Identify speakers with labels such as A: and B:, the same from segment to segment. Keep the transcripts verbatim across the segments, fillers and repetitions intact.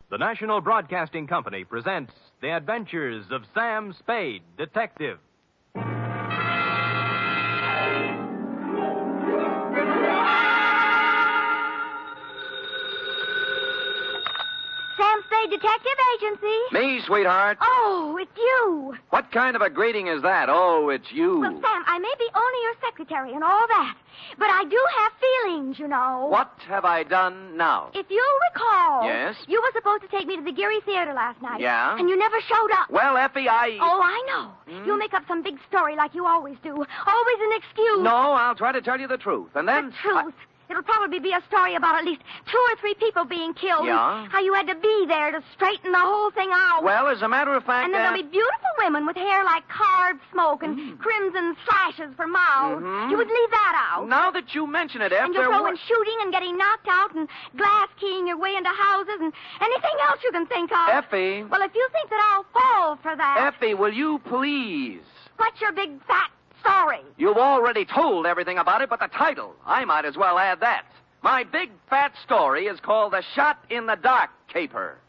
A: The National Broadcasting Company presents The Adventures of Sam Spade, Detective.
B: Sam Spade Detective Agency.
C: Me, sweetheart.
B: Oh, it's you.
C: What kind of a greeting is that? Oh, it's you.
B: Well, Sam, I may be only your secretary and all that, but I do have feelings, you know.
C: What have I done now?
B: If you'll recall...
C: Yes?
B: You were supposed to take me to the Geary Theater last night.
C: Yeah?
B: And you never showed up.
C: Well, Effie, I...
B: Oh, I know.
C: Hmm?
B: You'll make up some big story like you always do. Always an excuse.
C: No, I'll try to tell you the truth. And then...
B: The truth. I... It'll probably be a story about at least two or three people being killed.
C: Yeah?
B: How you had to be there to straighten the whole thing out.
C: Well, as a matter of fact...
B: And then
C: uh...
B: there'll be beautiful women with hair like carved smoke and mm. crimson slashes for mouths.
C: Mm-hmm.
B: You would leave that out.
C: Now that you mention it, Eff,
B: And you'll
C: there
B: throw
C: were...
B: in shooting and getting knocked out and glass keying your way into houses and anything else you can think of.
C: Effie...
B: Well, if you think that I'll fall for that...
C: Effie, will you please...
B: What's your big fat story?
C: You've already told everything about it, but the title, I might as well add that. My big fat story is called The Shot in the Dark Caper.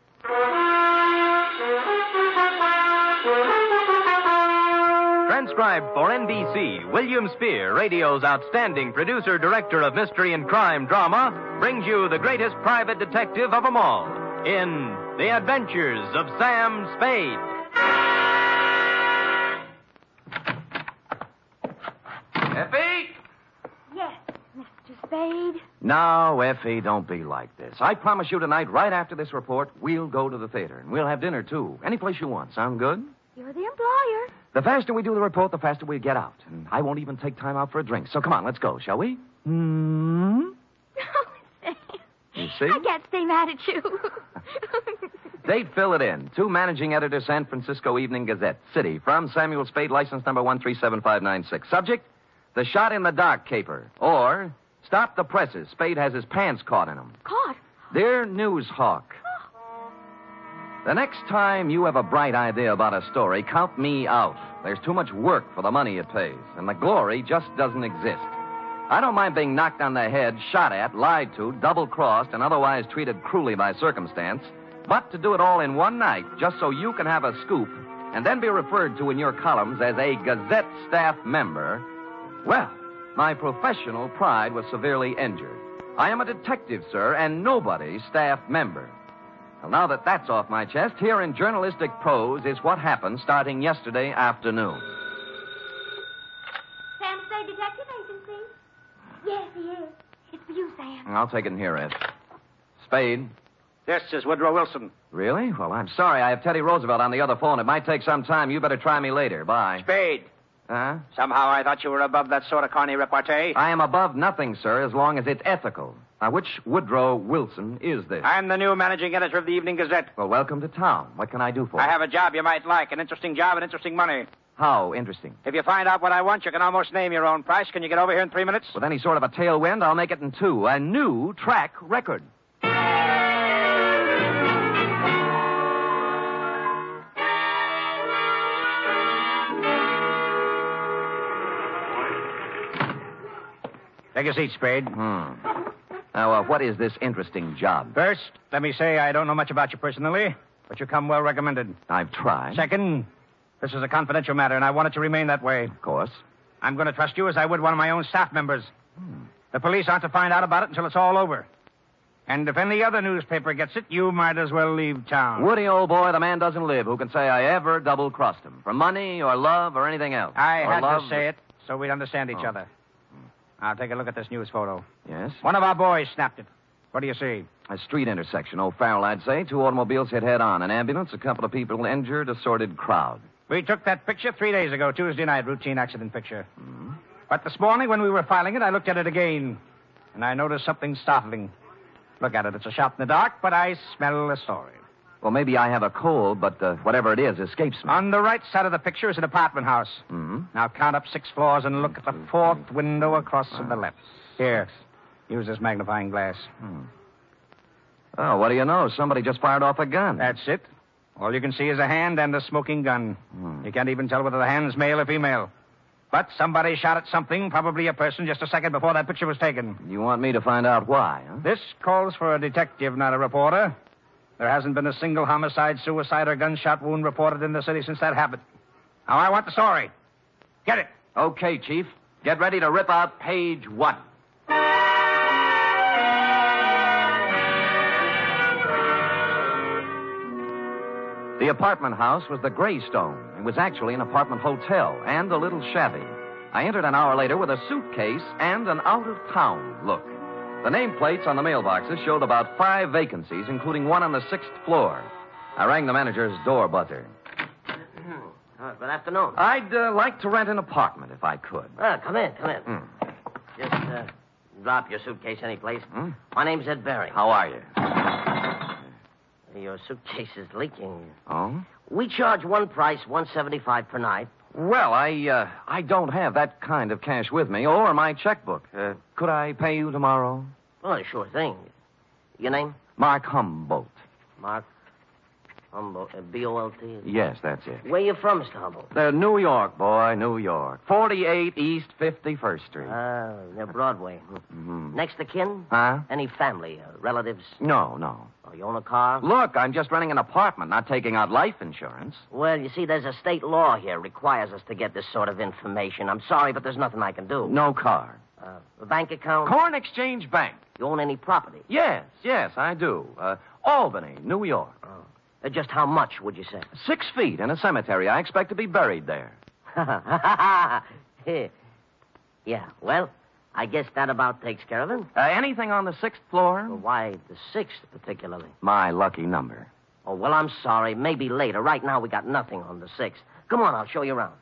A: Transcribed for N B C, William Spear, radio's outstanding producer-director of mystery and crime drama, brings you the greatest private detective of them all in The Adventures of Sam Spade.
C: Effie?
B: Yes, Mister Spade.
C: No, Effie, don't be like this. I promise you tonight, right after this report, we'll go to the theater, and we'll have dinner, too. Any place you want. Sound good?
B: You're the employer.
C: The faster we do the report, the faster we get out. And I won't even take time out for a drink. So come on, let's go, shall we? Hmm?
B: Oh, Sam.
C: You see?
B: I can't stay mad at you.
C: Date, fill it in. To managing editor, San Francisco Evening Gazette. City, from Samuel Spade, license number one three seven five nine six. Subject, The Shot in the Dark Caper. Or, Stop the Presses. Spade has his pants caught in them.
B: Caught?
C: Dear News Hawk. The next time you have a bright idea about a story, count me out. There's too much work for the money it pays, and the glory just doesn't exist. I don't mind being knocked on the head, shot at, lied to, double-crossed, and otherwise treated cruelly by circumstance, but to do it all in one night, just so you can have a scoop, and then be referred to in your columns as a Gazette staff member, well, my professional pride was severely injured. I am a detective, sir, and nobody's staff member. Well, now that that's off my chest, here in journalistic prose is what happened starting yesterday afternoon.
B: Sam Spade Detective Agency? Yes, he is. It's for you, Sam.
C: I'll take it in here, Ed. Spade.
D: This is Woodrow Wilson.
C: Really? Well, I'm sorry. I have Teddy Roosevelt on the other phone. It might take some time. You better try me later. Bye.
D: Spade.
C: Huh?
D: Somehow I thought you were above that sort of corny repartee.
C: I am above nothing, sir, as long as it's ethical. Now, which Woodrow Wilson is this?
D: I'm the new managing editor of the Evening Gazette.
C: Well, welcome to town. What can I do for
D: I
C: you?
D: have a job you might like, an interesting job and interesting money.
C: How interesting?
D: If you find out what I want, you can almost name your own price. Can you get over here in three minutes?
C: With any sort of a tailwind, I'll make it in two. A new track record.
D: Take a seat, Spade.
C: Hmm. Now, uh, what is this interesting job?
D: First, let me say I don't know much about you personally, but you come well recommended.
C: I've tried.
D: Second, this is a confidential matter, and I want it to remain that way.
C: Of course.
D: I'm going to trust you as I would one of my own staff members.
C: Hmm.
D: The police aren't to find out about it until it's all over. And if any other newspaper gets it, you might as well leave town.
C: Woody, old boy, the man doesn't live who can say I ever double-crossed him. For money or love or anything else.
D: I
C: or
D: had
C: love...
D: to say it so we'd understand each
C: Oh.
D: other. Now, take a look at this news photo.
C: Yes?
D: One of our boys snapped it. What do you see?
C: A street intersection. O'Farrell, I'd say. Two automobiles hit head-on. An ambulance, a couple of people injured, a sordid crowd.
D: We took that picture three days ago, Tuesday night, routine accident picture.
C: Hmm?
D: But this morning, when we were filing it, I looked at it again, and I noticed something startling. Look at it. It's a shot in the dark, but I smell a story.
C: Well, maybe I have a cold, but uh, whatever it is escapes me.
D: On the right side of the picture is an apartment house.
C: Hmm?
D: Now count up six floors and look at the fourth window across to the left. Here, use this magnifying glass.
C: Hmm. Oh, what do you know? Somebody just fired off a gun.
D: That's it. All you can see is a hand and a smoking gun.
C: Hmm.
D: You can't even tell whether the hand's male or female. But somebody shot at something, probably a person, just a second before that picture was taken.
C: You want me to find out why, huh?
D: This calls for a detective, not a reporter. There hasn't been a single homicide, suicide, or gunshot wound reported in the city since that happened. Now, I want the story. Get it.
C: Okay, Chief. Get ready to rip out page one. The apartment house was the Greystone. It was actually an apartment hotel and a little shabby. I entered an hour later with a suitcase and an out-of-town look. The nameplates on the mailboxes showed about five vacancies, including one on the sixth floor. I rang the manager's door buzzer.
E: Oh, good afternoon.
C: I'd uh, like to rent an apartment if I could.
E: Ah, come in, come in.
C: Mm.
E: Just uh, drop your suitcase anyplace.
C: Hmm?
E: My name's Ed Barry.
C: How are you?
E: Your suitcase is leaking.
C: Oh?
E: We charge one price, one seventy-five per night.
C: Well, I uh, I don't have that kind of cash with me or my checkbook. Uh, could I pay you tomorrow?
E: Oh, sure thing. Your name?
C: Mark Humboldt.
E: Mark Humboldt. Uh, B O L T?
C: Yes, that's it.
E: Where you from, Mister Humboldt?
C: Uh, New York, boy, New York. forty-eight East fifty-first Street.
E: Ah, near Broadway.
C: Mm-hmm.
E: Next to kin?
C: Huh?
E: Any family, uh, relatives?
C: No, no.
E: Oh, you own a car?
C: Look, I'm just renting an apartment, not taking out life insurance.
E: Well, you see, there's a state law here requires us to get this sort of information. I'm sorry, but there's nothing I can do.
C: No car.
E: Uh, a bank account?
C: Corn Exchange Bank.
E: You own any property?
C: Yes, yes, I do. Uh, Albany, New York.
E: Oh. Uh, just how much, would you say?
C: Six feet in a cemetery. I expect to be buried there.
E: Yeah, well, I guess that about takes care of it.
C: Uh, anything on the sixth floor?
E: Well, why the sixth particularly?
C: My lucky number.
E: Oh, well, I'm sorry. Maybe later. Right now, we got nothing on the sixth. Come on, I'll show you around.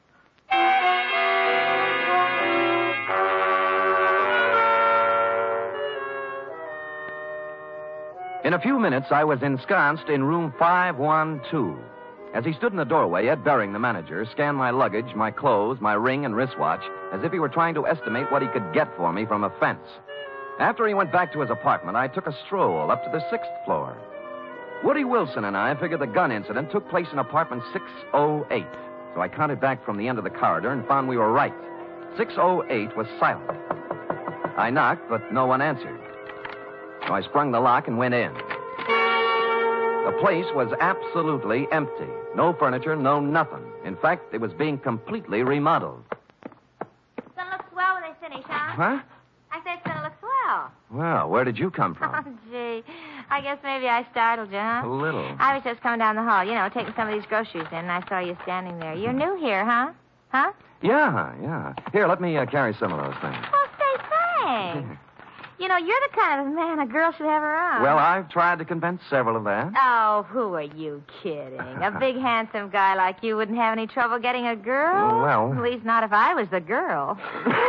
C: In a few minutes, I was ensconced in room five one two. As he stood in the doorway, Ed Baring, the manager, scanned my luggage, my clothes, my ring and wristwatch, as if he were trying to estimate what he could get for me from a fence. After he went back to his apartment, I took a stroll up to the sixth floor. Woody Wilson and I figured the gun incident took place in apartment six oh eight. So I counted back from the end of the corridor and found we were right. six oh eight was silent. I knocked, but no one answered. So I sprung the lock and went in. The place was absolutely empty. No furniture, no nothing. In fact, it was being completely remodeled.
B: It's gonna look swell when they finish, huh?
C: Huh?
B: I said it's gonna look swell.
C: Well, where did you come
B: Oh,
C: from?
B: gee. I guess maybe I startled you, huh?
C: A little.
B: I was just coming down the hall, you know, taking some of these groceries in, and I saw you standing there. You're new here, huh? Huh?
C: Yeah, yeah. Here, let me uh, carry some of those things.
B: Well, say thanks. You know, you're the kind of man a girl should have around.
C: Well, I've tried to convince several of that.
B: Oh, who are you kidding? A big, handsome guy like you wouldn't have any trouble getting a girl?
C: Well-
B: At least not if I was the girl.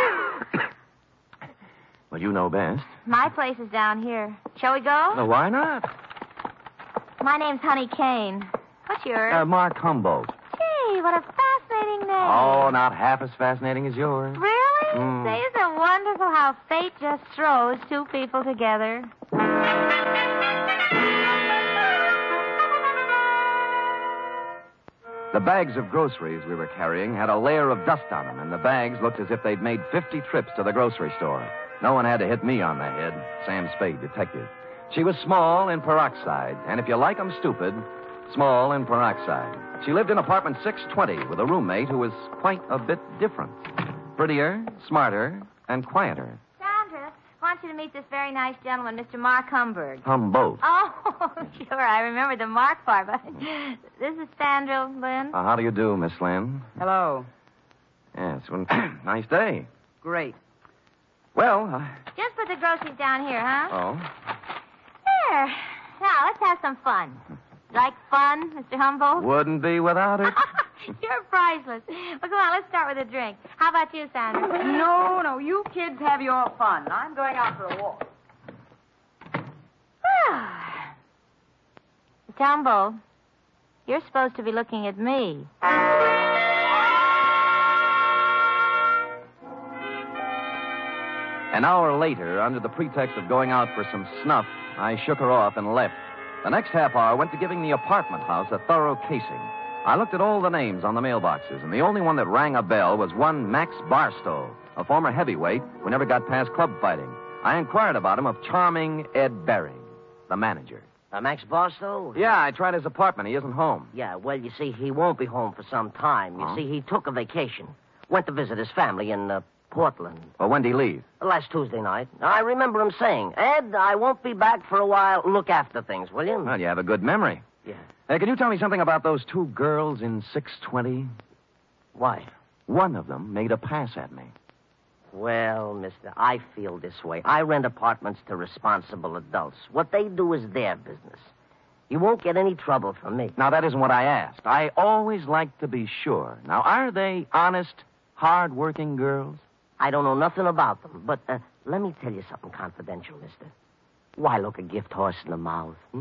C: Well, you know best.
B: My place is down here. Shall we go?
C: Well, why not?
B: My name's Honey Kane. What's yours?
C: Uh, Mark Humboldt.
B: Gee, what a fascinating name.
C: Oh, not half as fascinating as yours.
B: Really?
C: Mm.
B: Say, isn't it wonderful how fate just throws two people together?
C: The bags of groceries we were carrying had a layer of dust on them, and the bags looked as if they'd made fifty trips to the grocery store. No one had to hit me on the head. Sam Spade, detective. She was small in peroxide, and if you like 'em stupid, small in peroxide. She lived in apartment six twenty with a roommate who was quite a bit different. Prettier, smarter, and quieter.
B: Sandra, I want you to meet this very nice gentleman, Mister Mark Humberg.
C: Humboldt.
B: Oh, sure, I remember the Mark part, but this is Sandra Lynn.
C: Uh, how do you do, Miss Lynn?
F: Hello.
C: Yes, well, nice day.
F: Great.
C: Well, uh,
B: Just put the groceries down here, huh?
C: oh.
B: There. Now, let's have some fun. Like fun, Mister Humboldt?
C: Wouldn't be without it.
B: You're priceless. Well, come on, let's start with a drink. How about you, Sandra?
F: No, no, you kids have your fun. I'm going out for a walk.
B: Mister Humboldt, you're supposed to be looking at me.
C: An hour later, under the pretext of going out for some snuff, I shook her off and left. The next half hour went to giving the apartment house a thorough casing. I looked at all the names on the mailboxes, and the only one that rang a bell was one Max Barstow, a former heavyweight who never got past club fighting. I inquired about him of charming Ed Baring, the manager.
E: Uh, Max Barstow?
C: Yeah, I tried his apartment. He isn't home.
E: Yeah, well, you see, he won't be home for some time. You
C: Huh?
E: see, he took a vacation. Went to visit his family in uh, Portland.
C: Well, when did he leave?
E: Last Tuesday night. I remember him saying, Ed, I won't be back for a while. Look after things, will you?
C: Well, you have a good memory.
E: Yeah.
C: Hey, can you tell me something about those two girls in six twenty?
E: Why?
C: One of them made a pass at me.
E: Well, mister, I feel this way. I rent apartments to responsible adults. What they do is their business. You won't get any trouble from me.
C: Now, that isn't what I asked. I always like to be sure. Now, are they honest, hard-working girls?
E: I don't know nothing about them, but uh, let me tell you something confidential, mister. Why look a gift horse in the mouth? Hmm?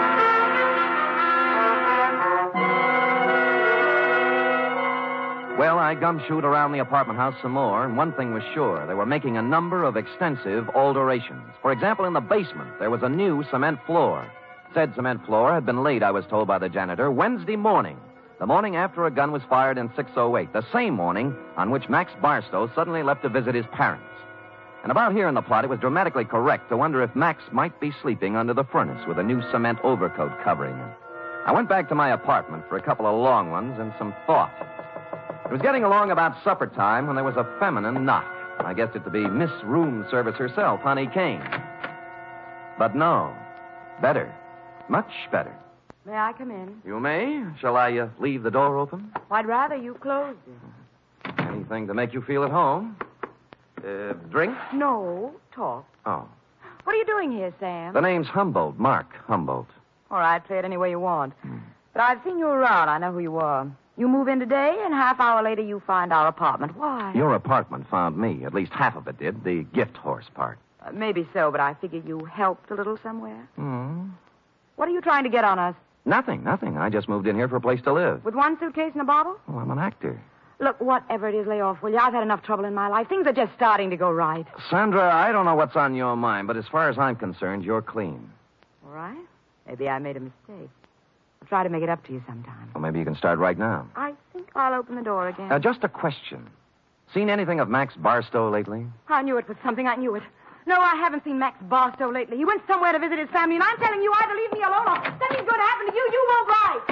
C: Well, I gumshoed around the apartment house some more, and one thing was sure. They were making a number of extensive alterations. For example, in the basement, there was a new cement floor. Said cement floor had been laid, I was told by the janitor, Wednesday morning, the morning after a gun was fired in six oh eight, the same morning on which Max Barstow suddenly left to visit his parents. And about here in the plot, it was dramatically correct to wonder if Max might be sleeping under the furnace with a new cement overcoat covering him. I went back to my apartment for a couple of long ones and some thought. It was getting along about supper time when there was a feminine knock. I guessed it to be Miss Room Service herself, Honey Kane. But no. Better. Much better.
F: May I come in?
C: You may. Shall I uh, leave the door open?
F: I'd rather you closed it.
C: Anything to make you feel at home. Uh, drink?
F: No, talk.
C: Oh.
F: What are you doing here, Sam?
C: The name's Humboldt. Mark Humboldt.
F: All right, play it any way you want. But I've seen you around. I know who you are. You move in today, and half hour later you find our apartment. Why?
C: Your apartment found me. At least half of it did. The gift horse part.
F: Uh, maybe so, but I figure you helped a little somewhere.
C: Hmm.
F: What are you trying to get on us?
C: Nothing, nothing. I just moved in here for a place to live.
F: With one suitcase and a bottle?
C: Oh, I'm an actor.
F: Look, whatever it is, lay off, will you? I've had enough trouble in my life. Things are just starting to go right.
C: Sandra, I don't know what's on your mind, but as far as I'm concerned, you're clean.
F: All right? Maybe I made a mistake. I'll try to make it up to you sometime.
C: Well, maybe you can start right now.
F: I think I'll open the door again.
C: Uh, just a question. Seen anything of Max Barstow lately?
F: I knew it was something. I knew it. No, I haven't seen Max Barstow lately. He went somewhere to visit his family, and I'm telling you, either leave me alone or something's going to happen to you. You won't write.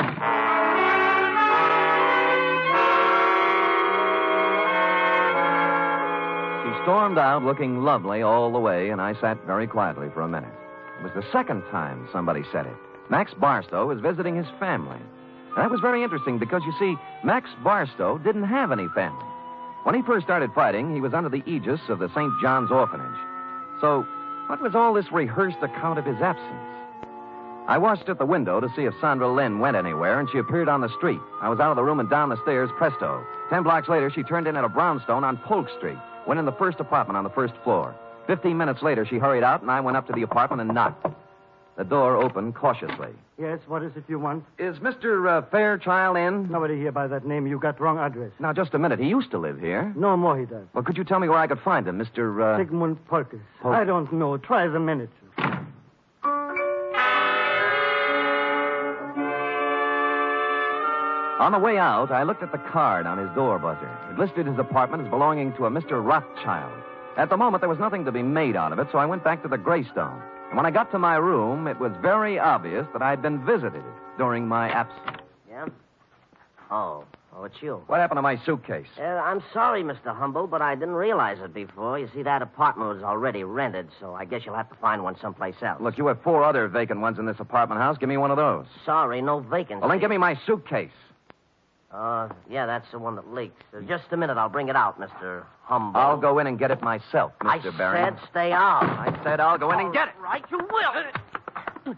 C: She stormed out looking lovely all the way, and I sat very quietly for a minute. It was the second time somebody said it. Max Barstow was visiting his family. And that was very interesting because, you see, Max Barstow didn't have any family. When he first started fighting, he was under the aegis of the Saint John's Orphanage. So, what was all this rehearsed account of his absence? I watched at the window to see if Sandra Lynn went anywhere, and she appeared on the street. I was out of the room and down the stairs, presto. Ten blocks later, she turned in at a brownstone on Polk Street, went in the first apartment on the first floor. Fifteen minutes later, she hurried out, and I went up to the apartment and knocked. The door opened cautiously.
G: Yes, what is it you want?
C: Is Mister Uh, Fairchild in?
G: Nobody here by that name. You got wrong address.
C: Now, just a minute. He used to live here.
G: No more he does.
C: Well, could you tell me where I could find him, Mister Uh...
G: Sigmund Polkus.
C: Pol-
G: I don't know. Try the manager.
C: On the way out, I looked at the card on his door buzzer. It listed his apartment as belonging to a Mister Rothschild. At the moment, there was nothing to be made out of it, so I went back to the Greystone. And when I got to my room, it was very obvious that I'd been visited during my absence.
E: Yeah? Oh, oh, it's you.
C: What happened to my suitcase?
E: Uh, I'm sorry, Mister Humble, but I didn't realize it before. You see, that apartment was already rented, so I guess you'll have to find one someplace else.
C: Look, you have four other vacant ones in this apartment house. Give me one of those.
E: Sorry, no vacancy.
C: Well, then give me my suitcase.
E: Uh, yeah, that's the one that leaks. Uh, just a minute, I'll bring it out, Mister Humble.
C: I'll go in and get it myself, Mister
E: I
C: Barry.
E: said stay out.
C: I said I'll go in and get it.
E: Right, you will.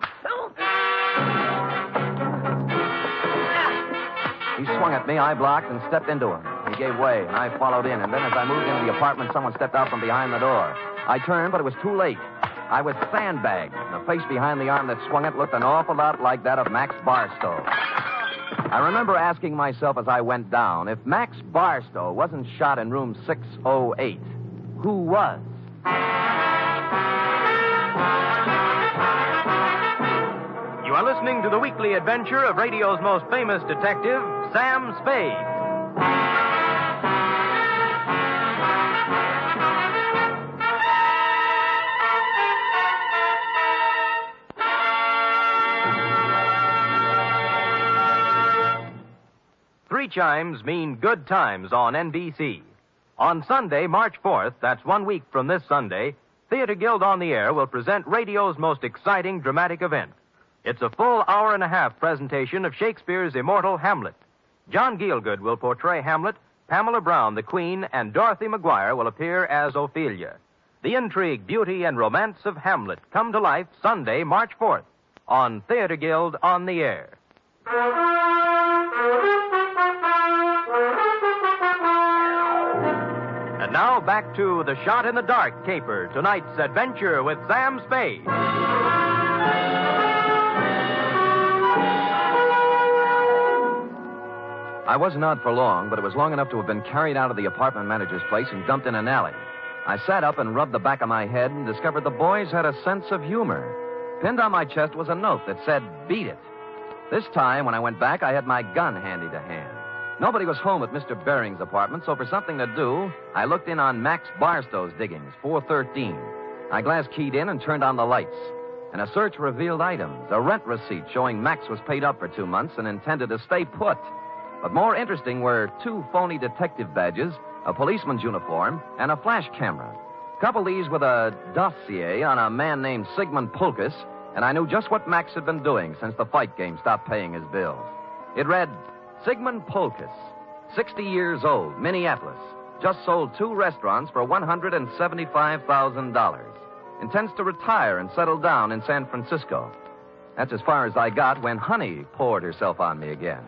C: He swung at me, I blocked, and stepped into him. He gave way, and I followed in. And then as I moved into the apartment, someone stepped out from behind the door. I turned, but it was too late. I was sandbagged. The face behind the arm that swung it looked an awful lot like that of Max Barstow. I remember asking myself as I went down, if Max Barstow wasn't shot in room six oh eight, who was?
A: You are listening to the weekly adventure of radio's most famous detective, Sam Spade. Three chimes mean good times on N B C. On Sunday, March fourth, that's one week from this Sunday, Theater Guild on the Air will present radio's most exciting dramatic event. It's a full hour and a half presentation of Shakespeare's immortal Hamlet. John Gielgud will portray Hamlet, Pamela Brown, the Queen, and Dorothy Maguire will appear as Ophelia. The intrigue, beauty, and romance of Hamlet come to life Sunday, March fourth, on Theater Guild on the Air. And now back to The Shot in the Dark caper, tonight's adventure with Sam Spade.
C: I wasn't out for long, but it was long enough to have been carried out of the apartment manager's place and dumped in an alley. I sat up and rubbed the back of my head and discovered the boys had a sense of humor. Pinned on my chest was a note that said, "Beat it." This time, when I went back, I had my gun handy to hand. Nobody was home at Mister Bering's apartment, so for something to do, I looked in on Max Barstow's diggings, four thirteen. I glass keyed in and turned on the lights. And a search revealed items, a rent receipt showing Max was paid up for two months and intended to stay put. But more interesting were two phony detective badges, a policeman's uniform, and a flash camera. Couple these with a dossier on a man named Sigmund Polkus, and I knew just what Max had been doing since the fight game stopped paying his bills. It read, Sigmund Polkus, sixty years old, Minneapolis, just sold two restaurants for one hundred seventy-five thousand dollars. Intends to retire and settle down in San Francisco. That's as far as I got when Honey poured herself on me again.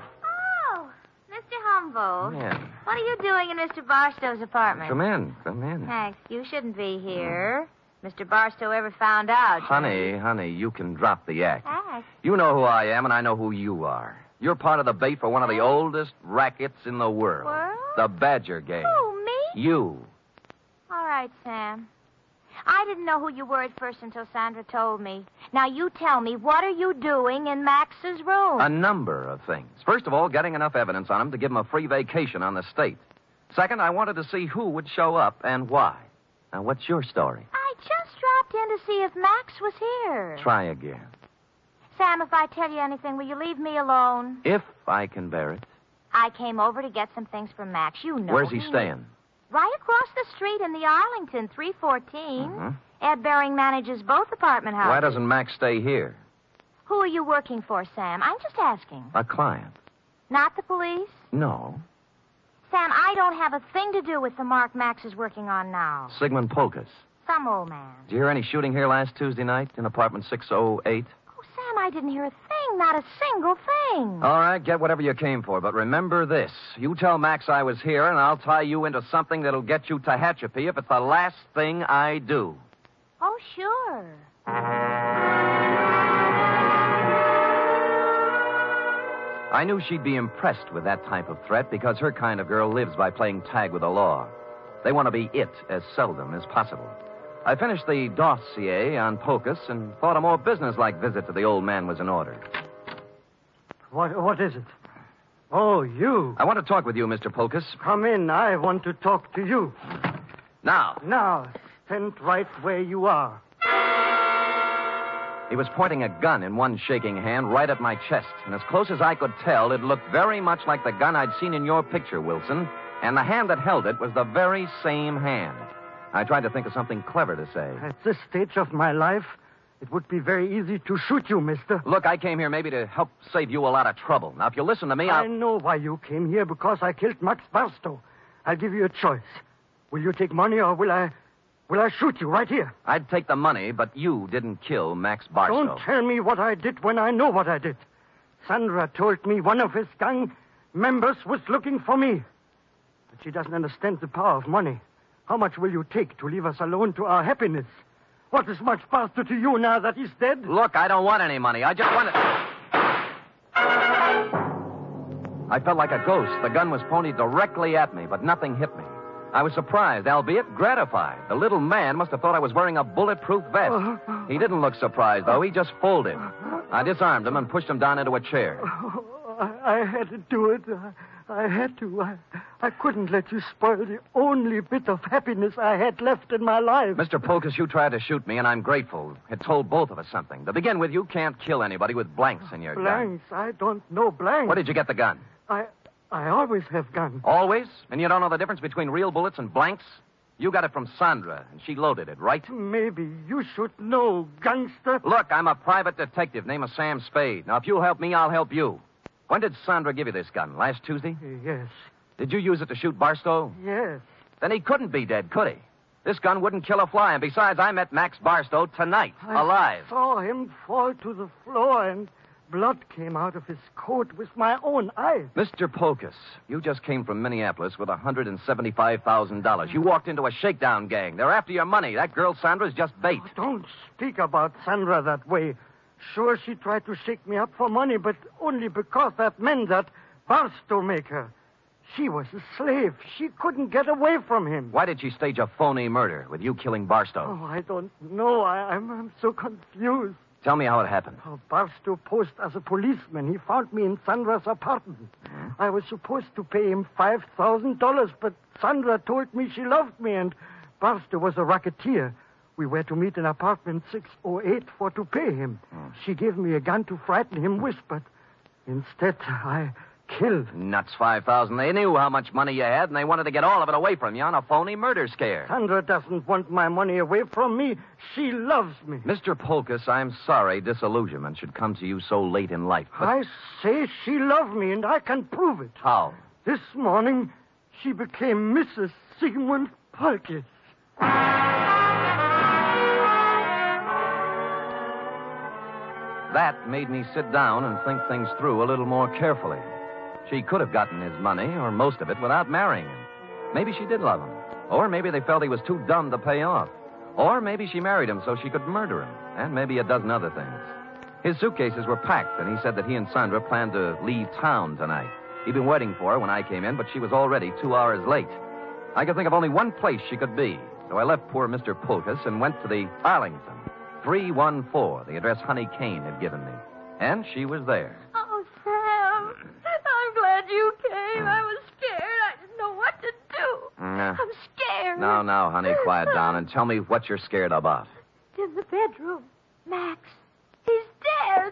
H: Humboldt.
C: Yeah.
H: What are you doing in Mister Barstow's apartment?
C: Come in, come in.
H: Max, you shouldn't be here. Mister Barstow ever found out.
C: Honey, honey, you can drop the act.
H: Act?
C: You know who I am, and I know who you are. You're part of the bait for one of the oldest rackets in the world.
H: World?
C: The Badger game.
H: Who, me?
C: You.
H: All right, Sam. I didn't know who you were at first until Sandra told me. Now, you tell me, what are you doing in Max's room?
C: A number of things. First of all, getting enough evidence on him to give him a free vacation on the state. Second, I wanted to see who would show up and why. Now, what's your story?
H: I just dropped in to see if Max was here.
C: Try again.
H: Sam, if I tell you anything, will you leave me alone?
C: If I can bear it.
H: I came over to get some things from Max. You know.
C: Where's he
H: he
C: staying?
H: Right across the street in the Arlington, three fourteen.
C: Mm-hmm.
H: Ed Bering manages both apartment houses.
C: Why doesn't Max stay here?
H: Who are you working for, Sam? I'm just asking.
C: A client.
H: Not the police?
C: No.
H: Sam, I don't have a thing to do with the mark Max is working on now.
C: Sigmund Polkus.
H: Some old man.
C: Did you hear any shooting here last Tuesday night in apartment six oh eight?
H: Oh, Sam, I didn't hear a thing. Not a single thing.
C: All right, get whatever you came for, but remember this. You tell Max I was here, and I'll tie you into something that'll get you Tehachapi if it's the last thing I do.
H: Oh, sure.
C: I knew she'd be impressed with that type of threat because her kind of girl lives by playing tag with the law. They want to be it as seldom as possible. I finished the dossier on Polkus and thought a more businesslike visit to the old man was in order.
G: What, what is it? Oh, you.
C: I want to talk with you, Mister Polkus.
G: Come in. I want to talk to you.
C: Now.
G: Now, stand right where you are.
C: He was pointing a gun in one shaking hand right at my chest, and as close as I could tell, it looked very much like the gun I'd seen in your picture, Wilson, and the hand that held it was the very same hand. I tried to think of something clever to say.
G: At this stage of my life, it would be very easy to shoot you, mister.
C: Look, I came here maybe to help save you a lot of trouble. Now, if you listen to me, I'll...
G: I know why you came here, because I killed Max Barstow. I'll give you a choice. Will you take money, or will I... will I shoot you right here?
C: I'd take the money, but you didn't kill Max Barstow.
G: Don't tell me what I did when I know what I did. Sandra told me one of his gang members was looking for me. But she doesn't understand the power of money. How much will you take to leave us alone to our happiness? What is Max Barstow to you now that he's dead?
C: Look, I don't want any money. I just want it. I felt like a ghost. The gun was pointed directly at me, but nothing hit me. I was surprised, albeit gratified. The little man must have thought I was wearing a bulletproof vest. He didn't look surprised, though. He just folded. I disarmed him and pushed him down into a chair.
G: Oh, I, I had to do it. I, I had to. I, I couldn't let you spoil the only bit of happiness I had left in my life.
C: Mister Polkus, you tried to shoot me, and I'm grateful. It told both of us something. To begin with, you can't kill anybody with blanks in your gun.
G: Blanks? I don't know blanks.
C: Where did you get the gun?
G: I I always have guns.
C: Always? And you don't know the difference between real bullets and blanks? You got it from Sandra, and she loaded it, right?
G: Maybe you should know, gangster.
C: Look, I'm a private detective named Sam Spade. Now, if you'll help me, I'll help you. When did Sandra give you this gun? Last Tuesday?
G: Yes.
C: Did you use it to shoot Barstow?
G: Yes.
C: Then he couldn't be dead, could he? This gun wouldn't kill a fly, and besides, I met Max Barstow tonight,
G: I
C: alive.
G: saw him fall to the floor, and blood came out of his coat with my own eyes.
C: Mister Polkus, you just came from Minneapolis with one hundred seventy-five thousand dollars. You walked into a shakedown gang. They're after your money. That girl Sandra's just bait.
G: Oh, don't speak about Sandra that way. Sure, she tried to shake me up for money, but only because that man, that Barstow maker. She was a slave. She couldn't get away from him.
C: Why did she stage a phony murder with you killing Barstow?
G: Oh, I don't know. I, I'm, I'm so confused.
C: Tell me how it happened.
G: Oh, Barstow posed as a policeman. He found me in Sandra's apartment.
C: Hmm?
G: I was supposed to pay him five thousand dollars, but Sandra told me she loved me, and Barstow was a racketeer. We were to meet in apartment six oh eight for to pay him.
C: Hmm.
G: She gave me a gun to frighten him with, but instead I killed.
C: Nuts, five thousand. They knew how much money you had, and they wanted to get all of it away from you on a phony murder scare.
G: Sandra doesn't want my money away from me. She loves me.
C: Mister Polkus, I'm sorry disillusionment should come to you so late in life. But
G: I say she loved me, and I can prove it.
C: how?
G: This morning, she became Missus Sigmund Polkus.
C: That made me sit down and think things through a little more carefully. She could have gotten his money, or most of it, without marrying him. Maybe she did love him. Or maybe they felt he was too dumb to pay off. Or maybe she married him so she could murder him. And maybe a dozen other things. His suitcases were packed, and he said that he and Sandra planned to leave town tonight. He'd been waiting for her when I came in, but she was already two hours late. I could think of only one place she could be, so I left poor Mister Polkus and went to the Arlington, three one four, the address Honey Kane had given me. And she was there.
B: Oh, Sam. I'm glad you came. I was scared. I didn't know what to do.
C: Mm,
B: I'm scared.
C: Now, now, honey, quiet down and tell me what you're scared about.
B: In the bedroom. Max. He's dead.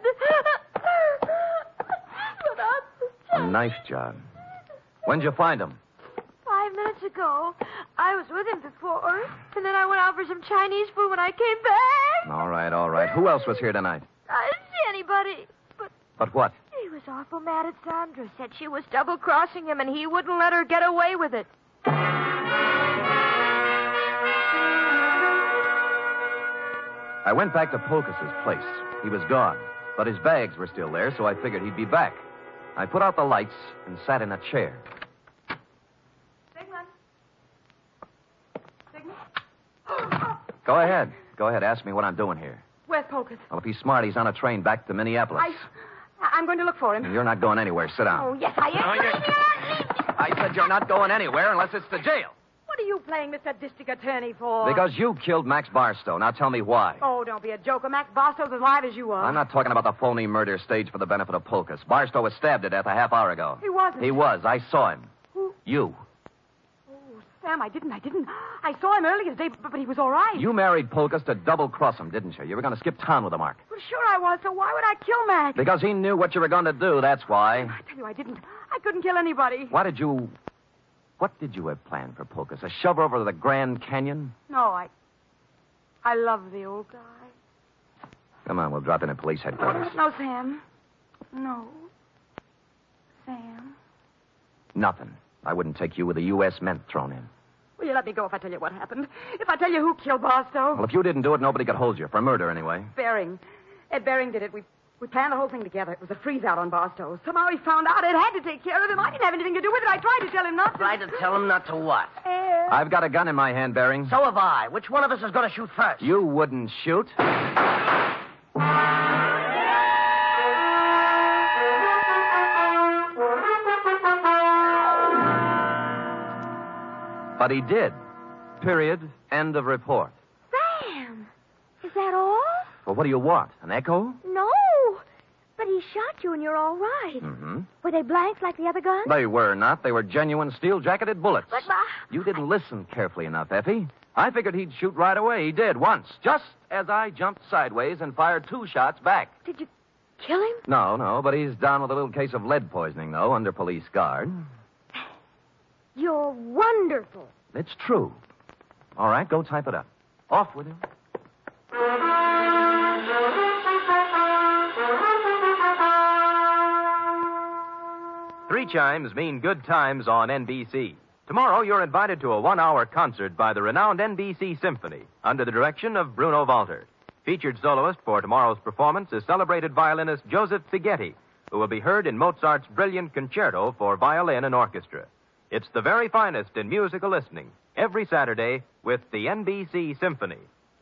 B: But I'm
C: A knife job. When'd you find him?
H: Five minutes ago. I was with him before. And then I went out for some Chinese food when I came back.
C: All right, all right. Who else was here tonight?
H: I didn't see anybody. But
C: But what?
H: he was awful mad at Sandra. Said she was double-crossing him, and he wouldn't let her get away with it.
C: I went back to Polkus's place. He was gone, but his bags were still there, so I figured he'd be back. I put out the lights and sat in a chair.
F: Sigmund? Sigmund?
C: Go ahead. Go ahead. Ask me what I'm doing here.
F: Where's Polkus?
C: Well, if he's smart, he's on a train back to Minneapolis.
F: I... I'm going to look for him.
C: You're not going anywhere. Sit down.
F: Oh, yes, I am.
C: No, you're- I said you're not going anywhere unless it's to jail.
F: What are you playing Mister District Attorney for?
C: Because you killed Max Barstow. Now tell me why.
F: Oh, don't be a joker. Max Barstow's as alive as you are.
C: I'm not talking about the phony murder staged for the benefit of Polkus. Barstow was stabbed to death a half hour ago.
F: He wasn't.
C: He was. I saw him.
F: Who?
C: You.
F: Oh, Sam, I didn't. I didn't. I saw him earlier today, but, but he was all right.
C: You married Polkus to double-cross him, didn't you? You were going to skip town with him, Mark.
F: Well, sure I was. So why would I kill Max?
C: Because he knew what you were going to do, that's why.
F: I tell you, I didn't. I couldn't kill anybody.
C: Why did you... What did you have planned for Polkus? A shove over to the Grand Canyon?
F: No, I... I love the old guy.
C: Come on, we'll drop in at police headquarters.
F: No, Sam. No. Sam.
C: Nothing. I wouldn't take you with a U S Mint thrown in.
F: Will you let me go if I tell you what happened? If I tell you who killed Barstow?
C: Well, if you didn't do it, nobody could hold you. For murder, anyway.
F: Bering. Ed Bering did it. We we planned the whole thing together. It was a freeze-out on Barstow. Somehow he found out Ed had to take care of him. I didn't have anything to do with it. I tried to tell him not to.
E: Try to tell him not to what?
F: Ed.
C: I've got a gun in my hand, Bering.
E: So have I. Which one of us is going to shoot first?
C: You wouldn't shoot. But he did. Period. End of report.
H: Sam, is that all?
C: Well, what do you want? An echo?
H: No. But he shot you and you're all right.
C: Mm-hmm.
H: Were they blanks like the other guns?
C: They were not. They were genuine steel-jacketed bullets.
H: But, uh,
C: You didn't listen carefully enough, Effie. I figured he'd shoot right away. He did, once. Just as I jumped sideways and fired two shots back.
H: Did you
B: kill him?
C: No, no, but he's down with a little case of lead poisoning, though, under police guard.
B: You're wonderful.
C: It's true. All right, go type it up. Off with you.
A: Three chimes mean good times on N B C. Tomorrow, you're invited to a one-hour concert by the renowned N B C Symphony under the direction of Bruno Walter. Featured soloist for tomorrow's performance is celebrated violinist Joseph Fighetti, who will be heard in Mozart's brilliant concerto for violin and orchestra. It's the very finest in musical listening, every Saturday with the N B C Symphony.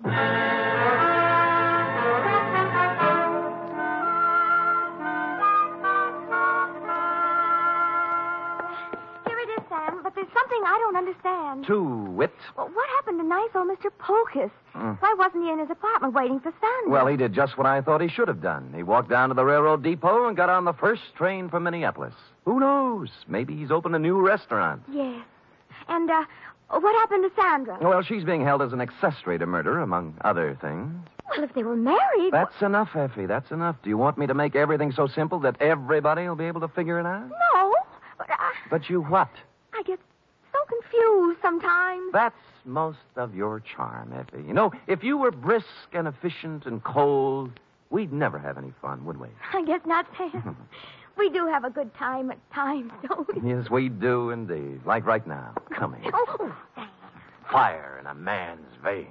B: Something I don't understand.
C: To wit?
B: Well, what happened to nice old Mister Polkus?
C: Mm.
B: Why wasn't he in his apartment waiting for Sandra?
C: Well, he did just what I thought he should have done. He walked down to the railroad depot and got on the first train for Minneapolis. Who knows? Maybe he's opened a new restaurant.
B: Yes. And, uh, what happened to Sandra?
C: Well, she's being held as an accessory to murder, among other things.
B: Well, if they were married...
C: That's enough, Effie. That's enough. Do you want me to make everything so simple that everybody will be able to figure it out?
B: No. But, uh,
C: but you what?
B: I get so confused sometimes.
C: That's most of your charm, Effie. You know, if you were brisk and efficient and cold, we'd never have any fun, would we?
B: I guess not, Sam. We do have a good time at times, don't we?
C: Yes, we do indeed. Like right now. Come here.
B: Oh, Sam.
C: Fire in a man's veins.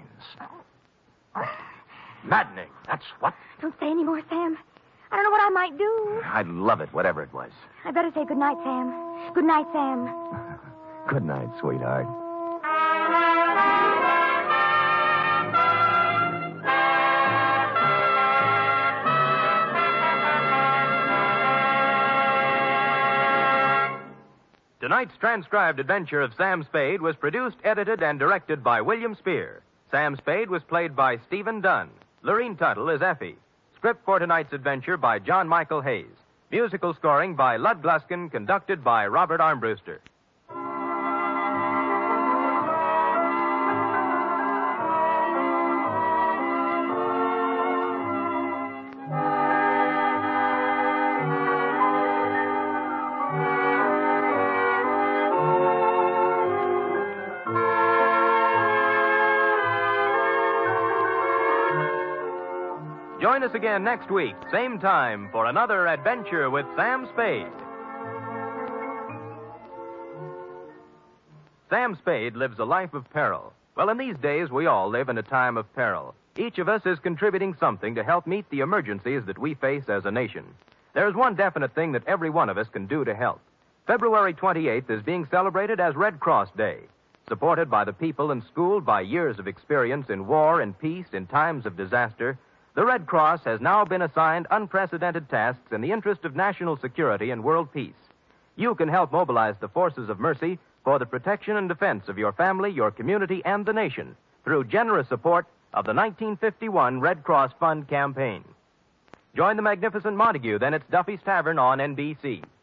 C: Maddening, that's what.
B: Don't say any more, Sam. I don't know what I might do.
C: I'd love it, whatever it was.
B: I better say good night, Sam. Good night, Sam.
C: Good night, sweetheart.
A: Tonight's transcribed adventure of Sam Spade was produced, edited, and directed by William Spear. Sam Spade was played by Stephen Dunn. Lorene Tuttle is Effie. Script for tonight's adventure by John Michael Hayes. Musical scoring by Lud Gluskin, conducted by Robert Armbruster. Join us again next week, same time, for another adventure with Sam Spade. Sam Spade lives a life of peril. Well, in these days, we all live in a time of peril. Each of us is contributing something to help meet the emergencies that we face as a nation. There's one definite thing that every one of us can do to help. February twenty-eighth is being celebrated as Red Cross Day. Supported by the people and schooled by years of experience in war and peace in times of disaster, the Red Cross has now been assigned unprecedented tasks in the interest of national security and world peace. You can help mobilize the forces of mercy for the protection and defense of your family, your community, and the nation through generous support of the nineteen fifty-one Red Cross Fund campaign. Join the magnificent Montague then at Duffy's Tavern on N B C.